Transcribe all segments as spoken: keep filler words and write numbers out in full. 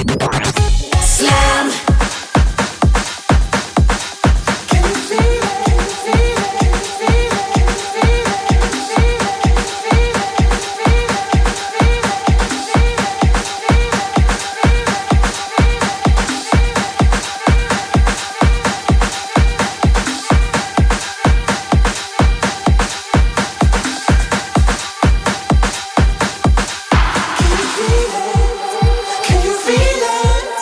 Slam. Can you feel it?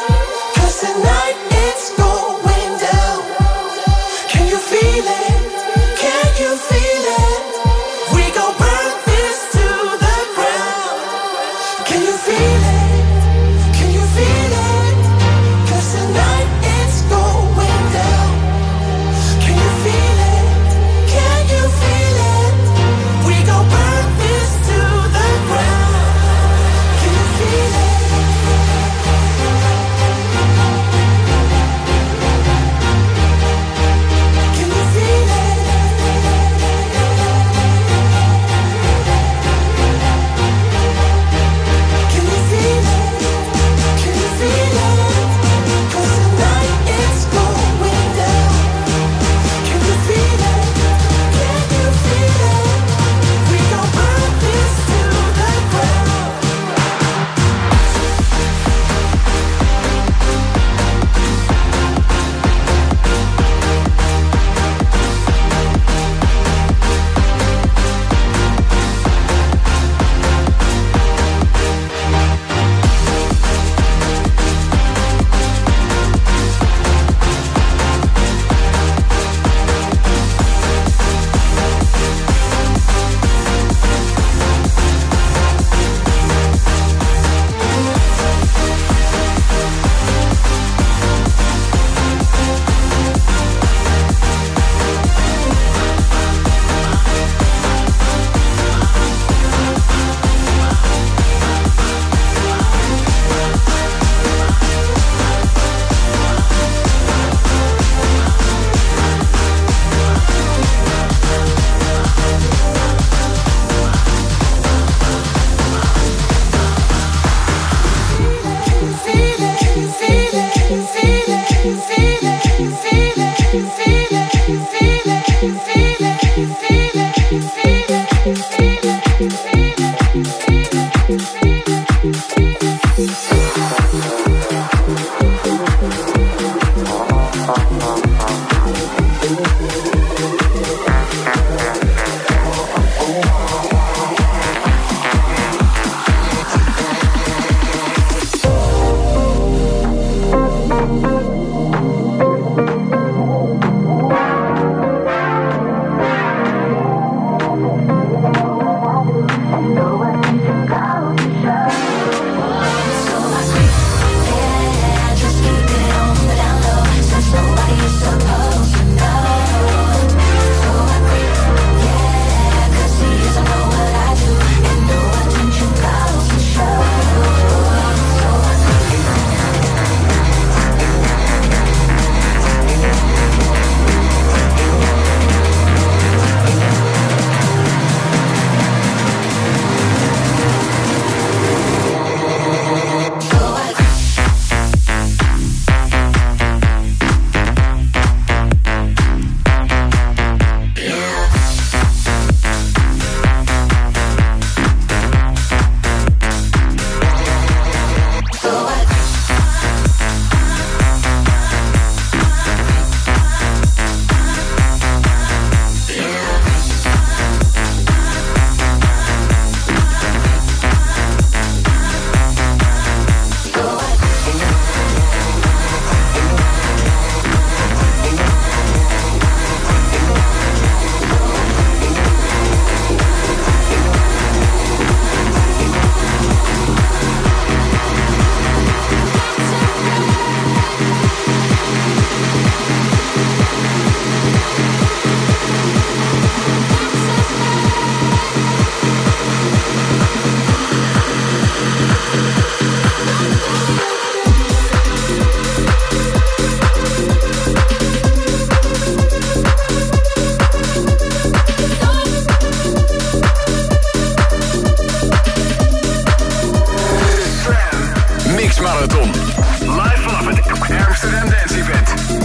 Marathon. Live vanaf het Amsterdam Dance Event.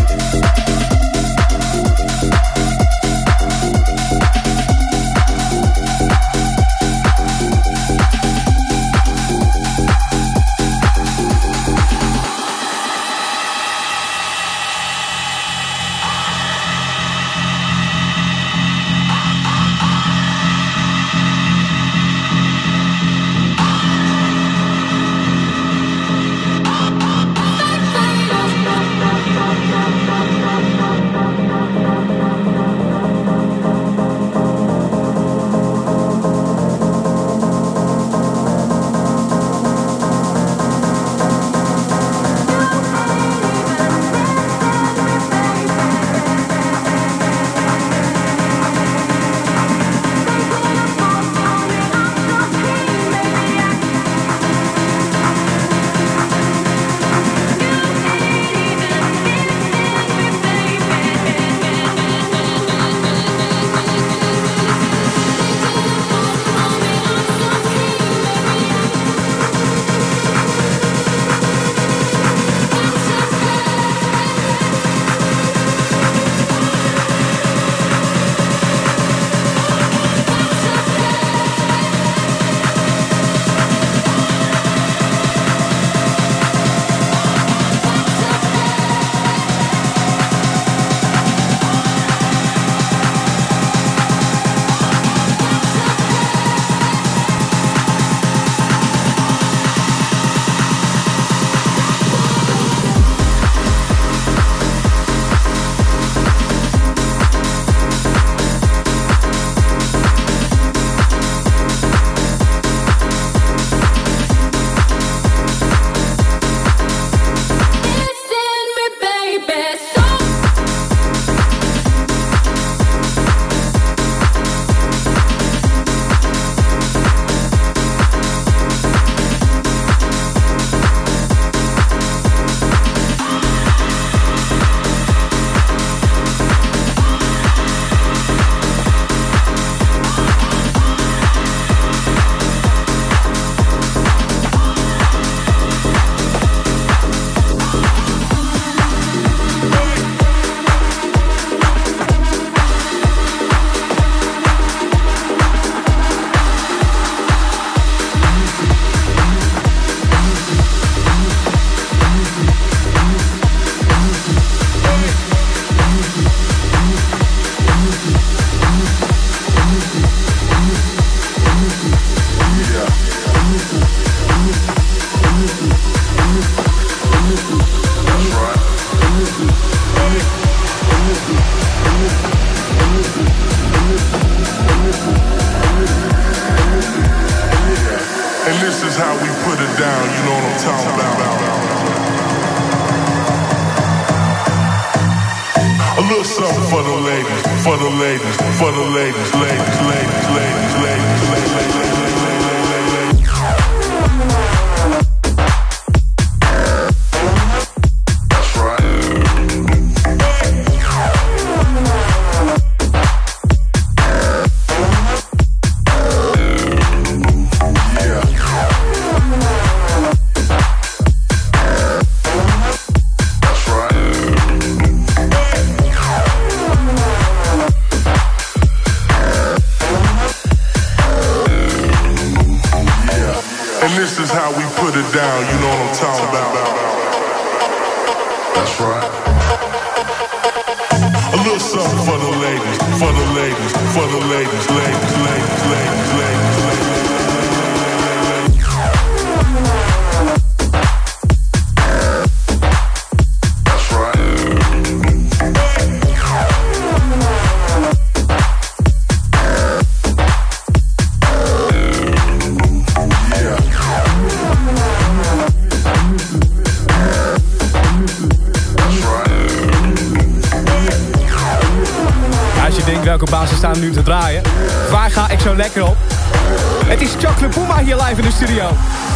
Welke basis staan nu te draaien? Waar ga ik zo lekker op? Het is Chocolate Puma hier live in de studio.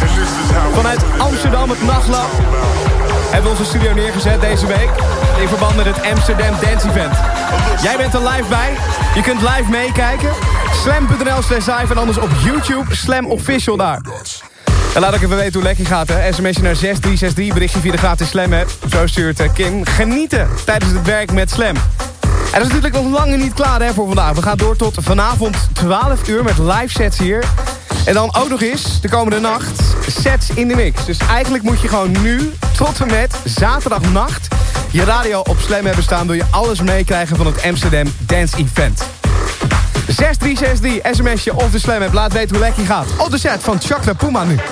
Vanuit Amsterdam, het Nachtlab, hebben we onze studio neergezet deze week. In verband met het Amsterdam Dance Event. Jij bent er live bij. Je kunt live meekijken. Slam punt n l slash live en anders op YouTube. Slam Official daar. En laat ik even weten hoe lekker gaat, hè. sms'je naar zes drie zes drie, berichtje via de gratis Slam app. Zo stuurt uh, Kim. Genieten tijdens het werk met Slam. En dat is natuurlijk nog lang niet klaar, hè, voor vandaag. We gaan door tot vanavond twaalf uur met live sets hier. En dan ook nog eens de komende nacht sets in de mix. Dus eigenlijk moet je gewoon nu tot en met zaterdagnacht je radio op Slam hebben staan. Wil je alles meekrijgen van het Amsterdam Dance Event. zes drie zes drie, sms'je of de Slam app. Laat weten hoe lekker je gaat. Op de set van Chocla Puma nu.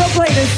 I'll play this.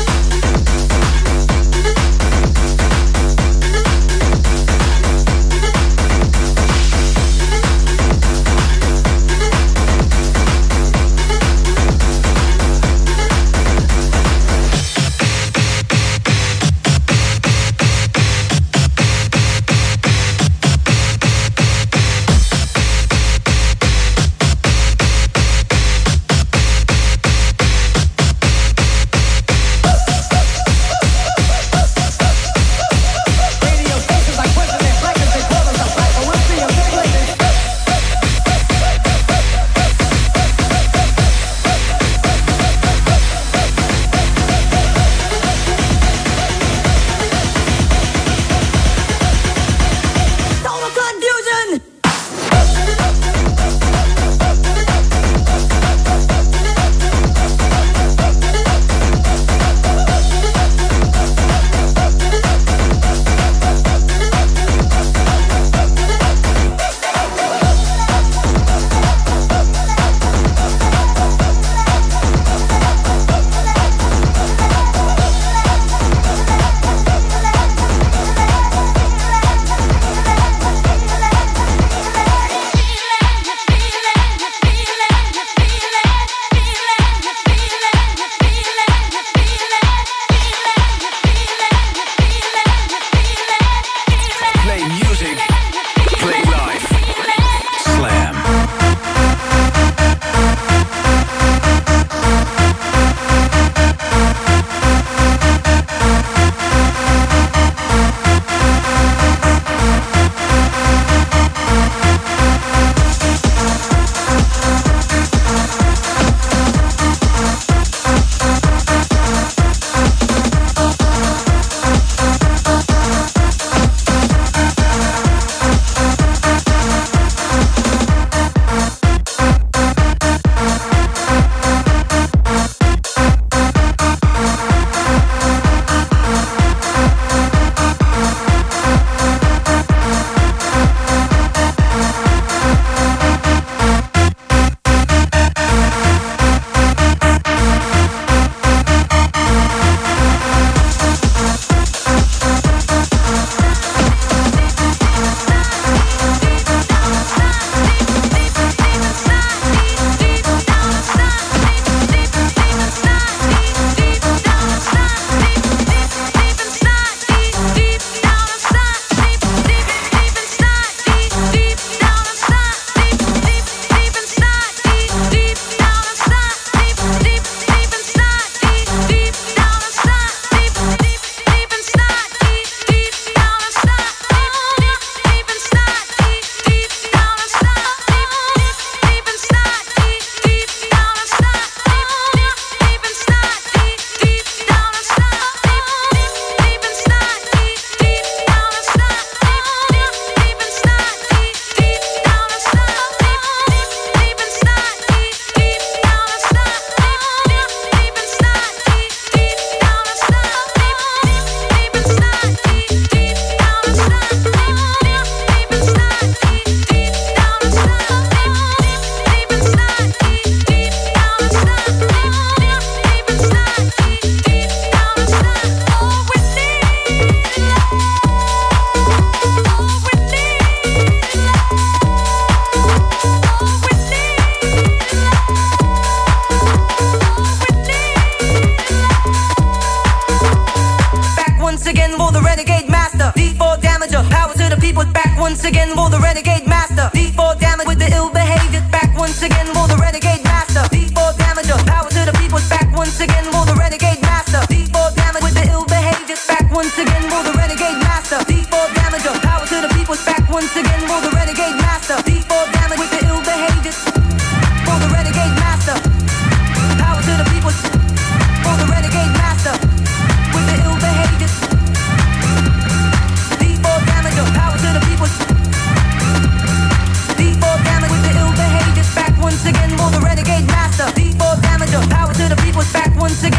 once again for the renegade master. D four damage with the ill behavior. Back once again for the renegade master. D four damage, power to the people. Back once again for the renegade master. D four damage with the ill behavior. Back once again for the renegade master. D four damage, power to the people. Back once again for the renegade master. D four damage with the ill behavior. For the renegade master. Power to the people. For the renegade master. With the ill behavior. D four damage, power to the people. D four damage with the ill behavior. Back once again for the renegade master. D four damage, power to the people. Back once again.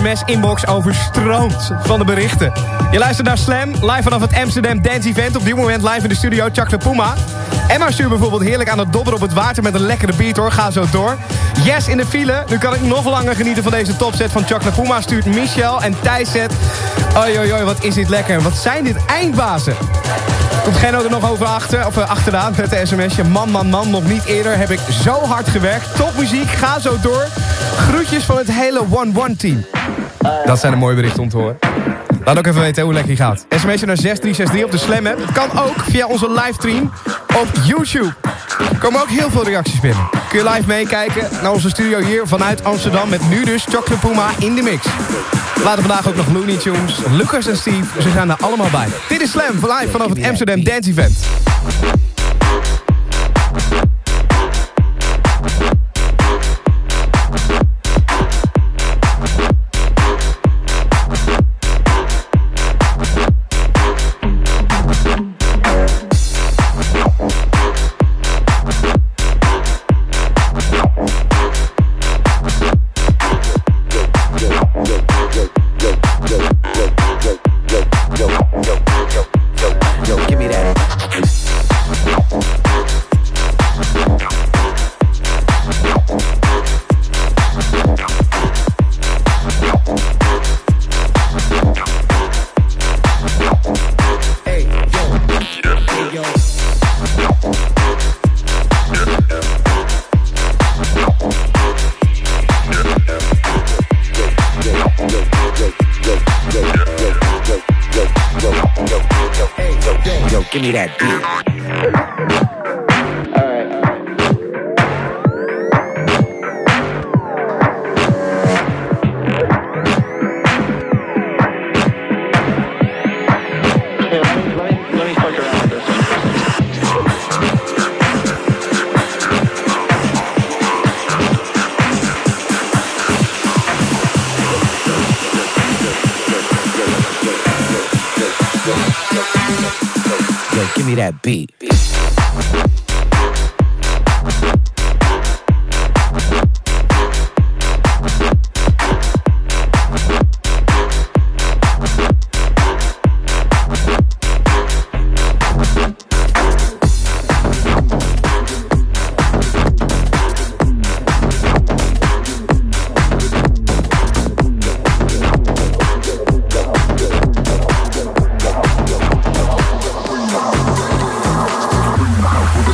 sms-inbox overstroomt van de berichten. Je luistert naar Slam, live vanaf het Amsterdam Dance Event. Op dit moment live in de studio, Chakle Puma. Emma stuurt bijvoorbeeld heerlijk aan het dobberen op het water met een lekkere beat hoor. Ga zo door. Yes in de file. Nu kan ik nog langer genieten van deze topset van Chakle Puma. Stuurt Michel en Thijs zet. Oi, oi, oi, wat is dit lekker. Wat zijn dit eindbazen. Komt Genno er nog over achter, of uh, achteraan met de sms'je. Man, man, man, nog niet eerder heb ik zo hard gewerkt. Topmuziek, ga zo door. Groetjes van het hele one one team. Dat zijn de mooie berichten om te horen. Laat ook even weten hoe lekker je gaat. sms'je naar zes drie zes drie op de Slam app. Het kan ook via onze livestream op YouTube. Er komen ook heel veel reacties binnen. Kun je live meekijken naar onze studio hier vanuit Amsterdam. Met nu dus Chakle Puma in de mix. Later vandaag ook nog Looney Tunes, Lucas en Steve. Ze zijn er allemaal bij. Dit is Slam live vanaf het Amsterdam Dance Event. Give me that beat. Give me that beat. With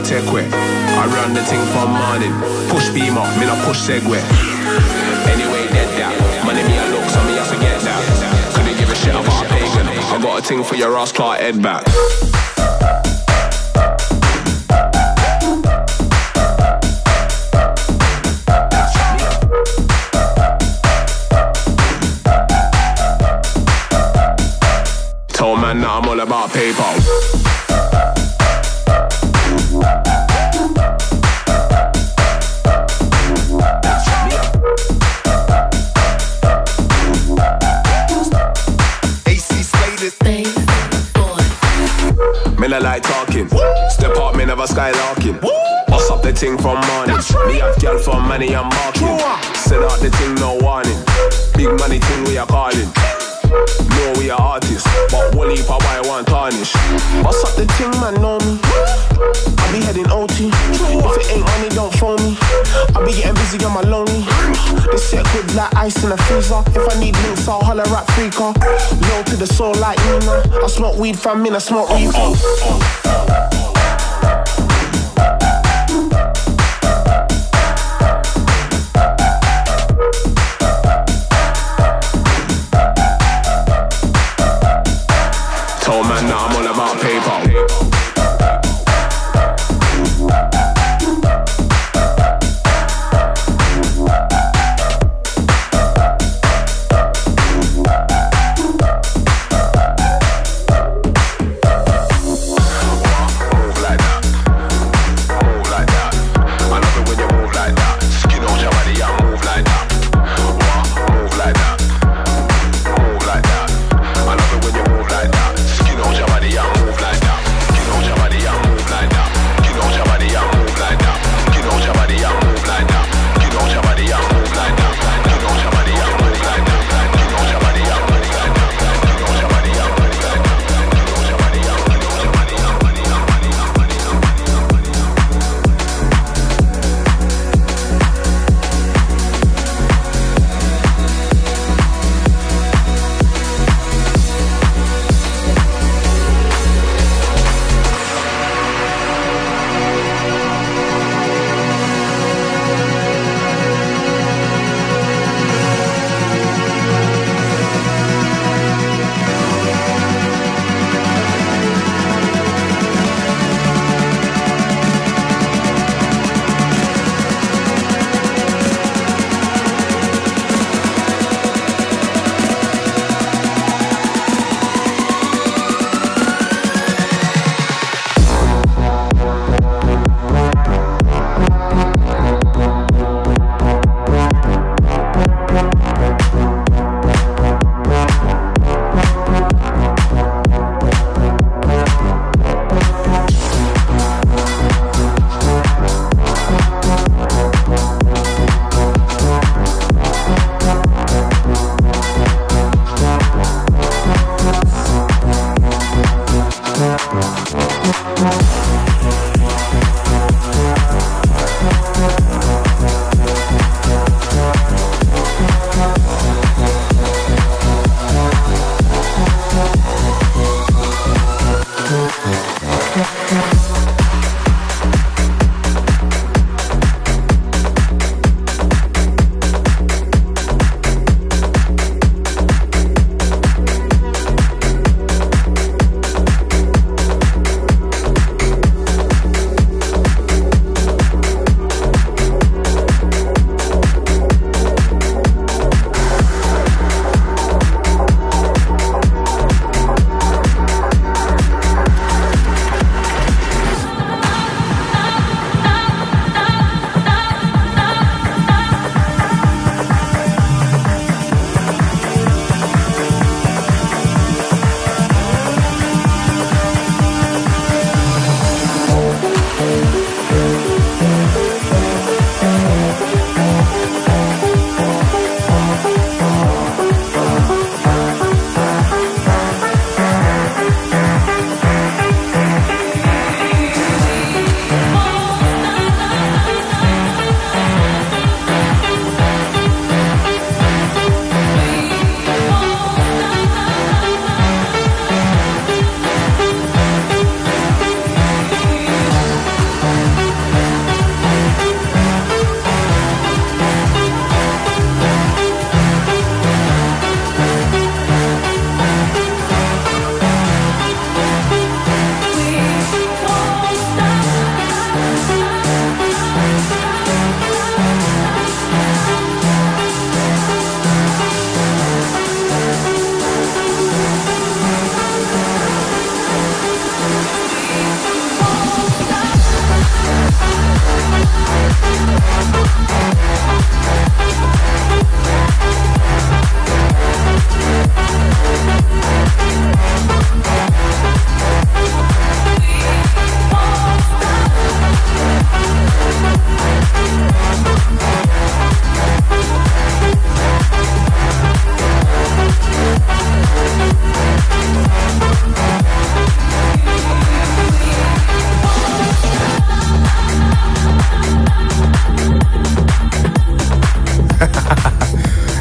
take way. I run the thing from morning. Push beam up, me not push Segway. Anyway, dead that. Money me a look, so me have to get that. Couldn't give a shit about a pagan. I got a thing for your ass, Clark head back. Told man that I'm all about PayPal. Me not like talking. Step up, me never skylarking. Bust up the thing from morning. Me have girl from money I'm marking. Set out the thing, no warning. Big money thing we are calling. No, we are artists, but one heap of why I want tarnish. Bust up the thing, man, know me. I be heading O T. If it ain't money, don't phone me. I be getting busy on my lonely. This shit good like ice in a freezer. If I need links, I'll holler at Freaker. Low to the soul like Nina. I smoke weed from me, I smoke reefer. Oh, oh, oh. Told man that I'm all about PayPal.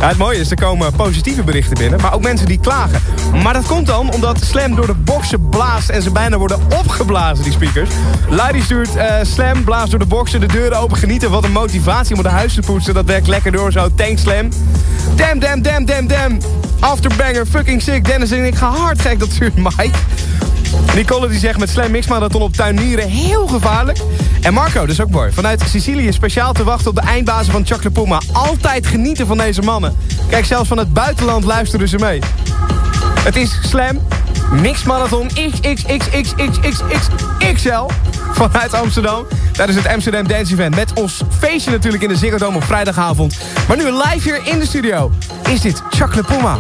Ja, het mooie is, er komen positieve berichten binnen, maar ook mensen die klagen. Maar dat komt dan omdat Slam door de boksen blaast en ze bijna worden opgeblazen, die speakers. Luidi stuurt uh, Slam, blaast door de boksen, de deuren open, genieten. Wat een motivatie om het huis te poetsen, dat werkt lekker door zo. Thanks Slam. Damn, damn, damn, damn, damn. Afterbanger, fucking sick. Dennis en ik ga hard gek, dat stuurt Mike. Nicole die zegt met Slam Mixmarathon op tuinieren heel gevaarlijk. En Marco, dat is ook mooi. Vanuit Sicilië speciaal te wachten op de eindbazen van Chocolate Puma. Altijd genieten van deze mannen. Kijk, zelfs van het buitenland luisteren ze mee. Het is Slam Mixmarathon X X X X X X X X L vanuit Amsterdam. Tijdens het Amsterdam Dance Event. Met ons feestje natuurlijk in de Ziggo Dome op vrijdagavond. Maar nu live hier in de studio is dit Chocolate Puma.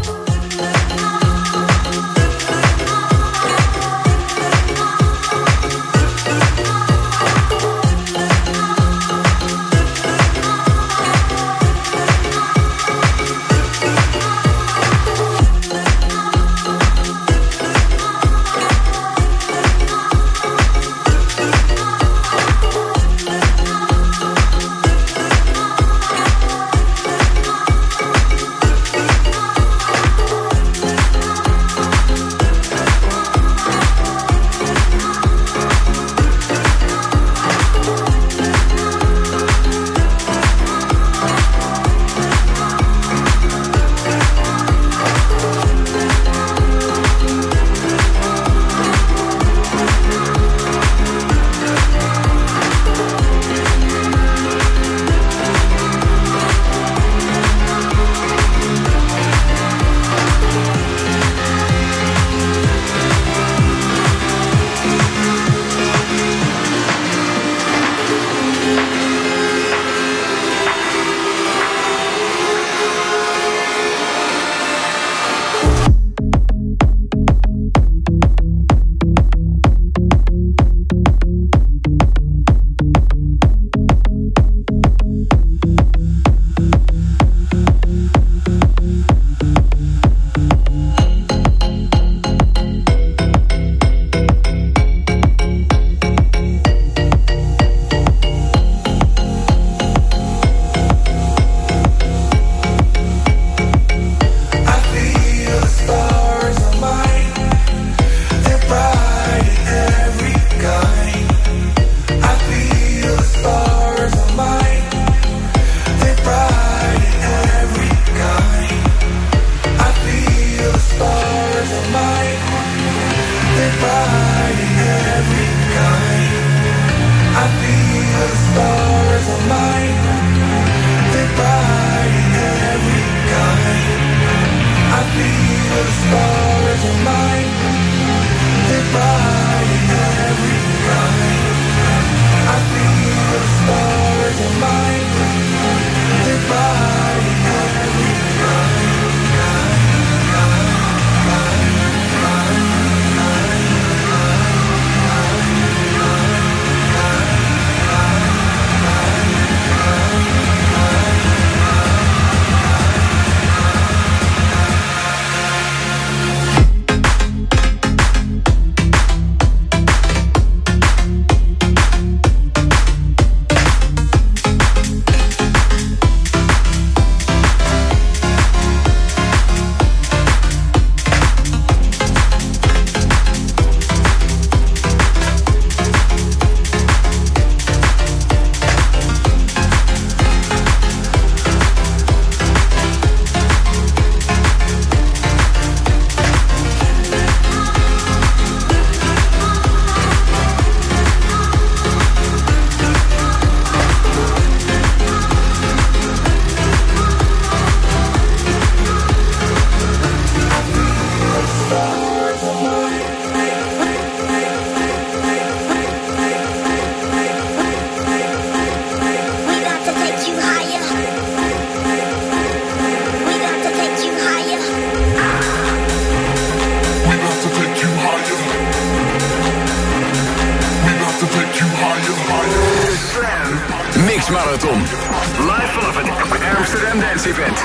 Mixmarathon. Live vanaf het Amsterdam Dance Event.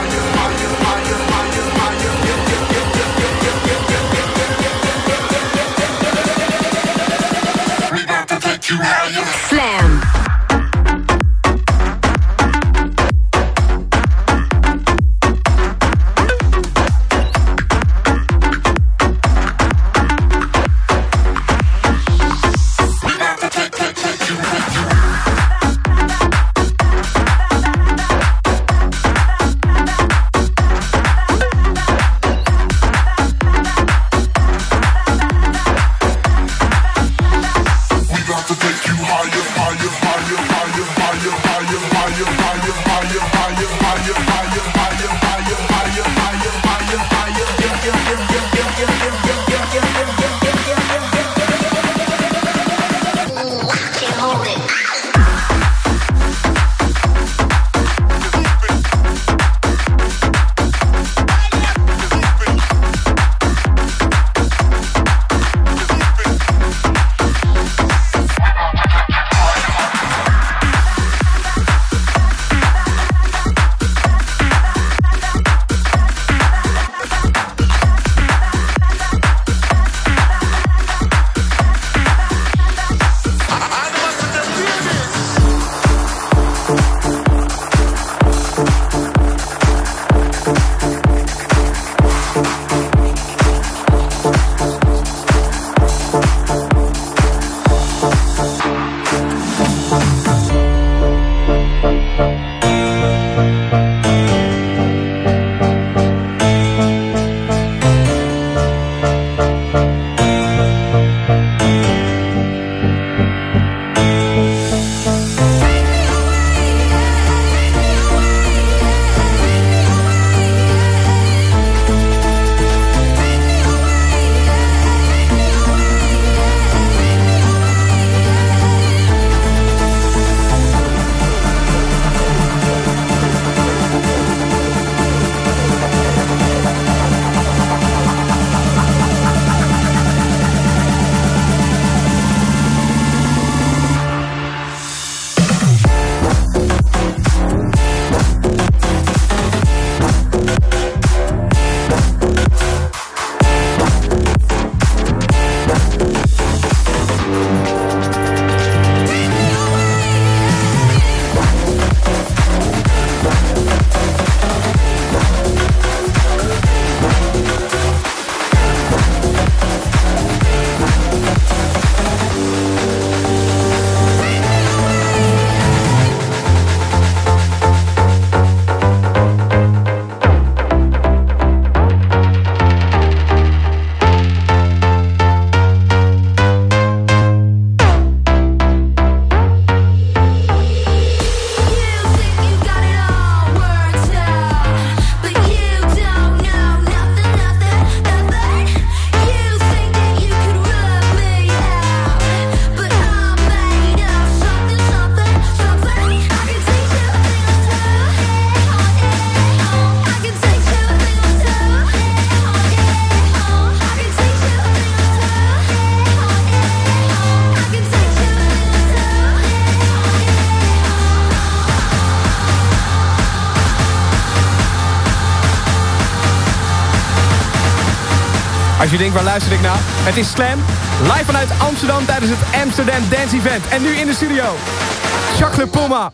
We about to take you higher. Slam. Als je denkt, waar luister ik naar? Het is Slam, live vanuit Amsterdam tijdens het Amsterdam Dance Event. En nu in de studio, Chakle Puma.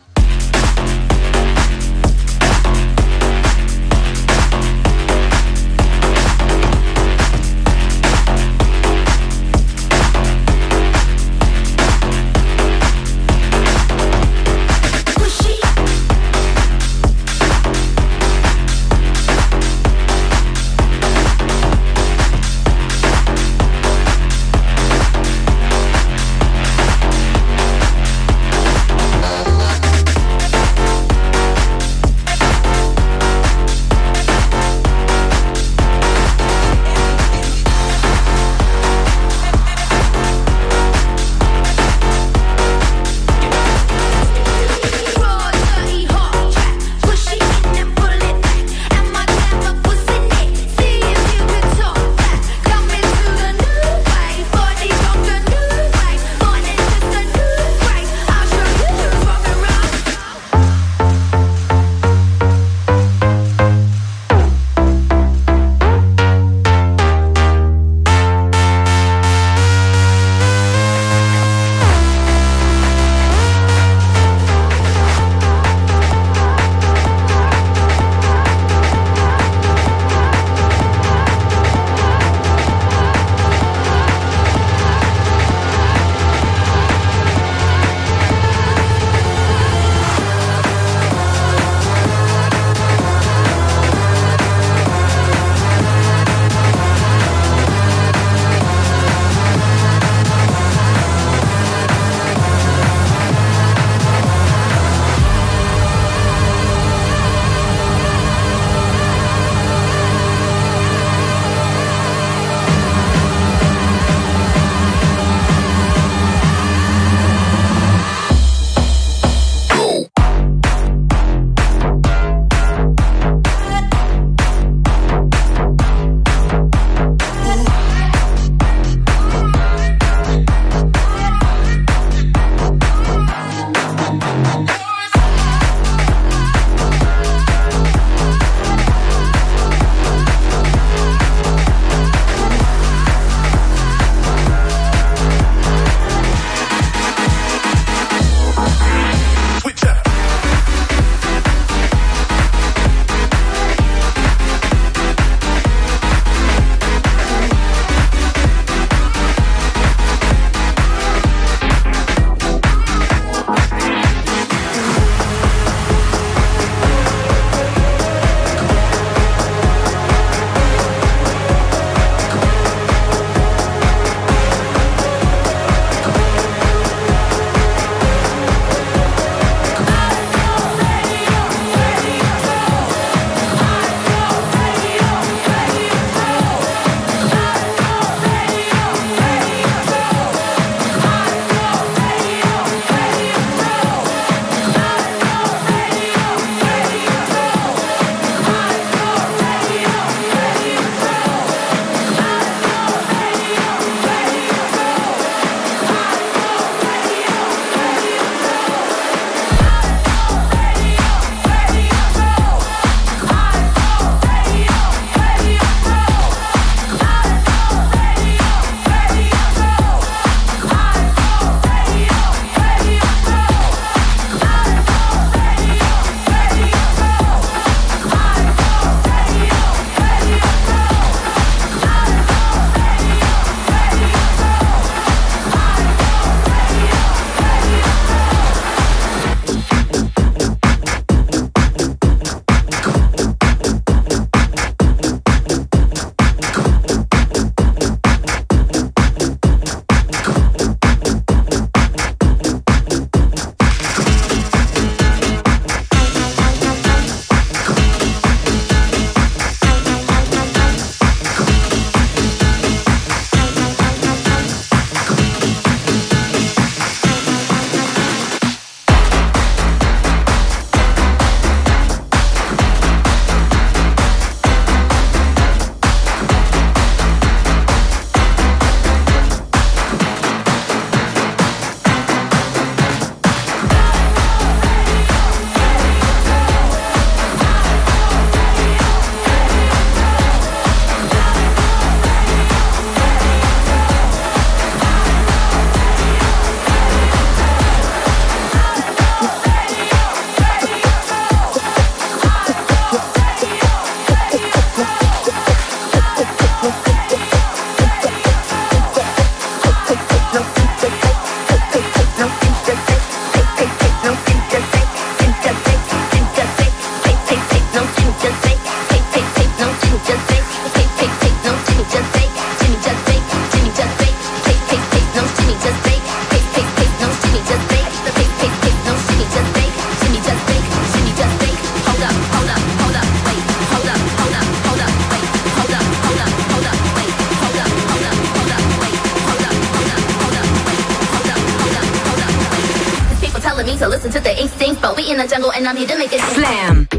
to listen to the instincts, but we in the jungle and I'm here to make it Slam.